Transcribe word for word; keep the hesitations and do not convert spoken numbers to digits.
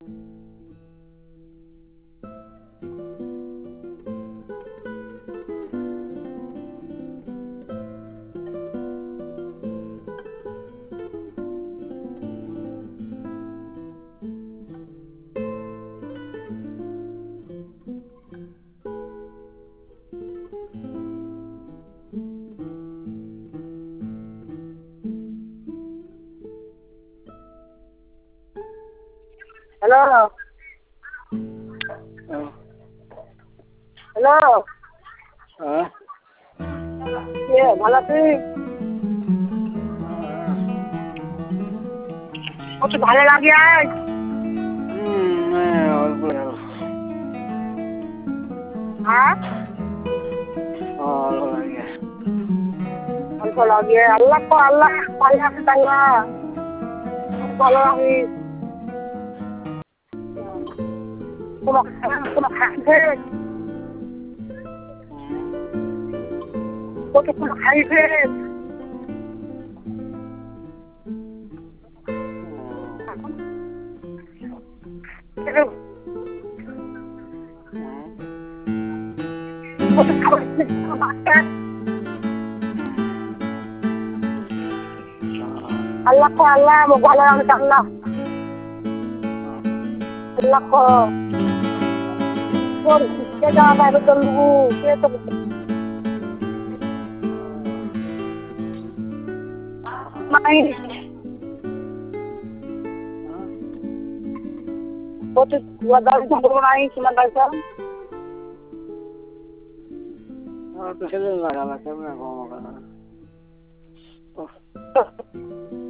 Hello hello হ্যাঁ কে ভালো আছিস? কত ভালো লাগে আজ অল্প গেল হ্যাঁ অল্প লাগে অল্প লাগে আল্লাহ তো আল্লাহ ভালো আছে আল্লাহ ভালো আছিস কোনো কোনো খাইছে কত কোনো খাইছে কত খাবার Allah ko Allah mo wala ang Allah Allah ko so kaya ba ba tulu kaya to mai kota wadal jambro nai kiman baisa ah to sele lagala kemna gomo kana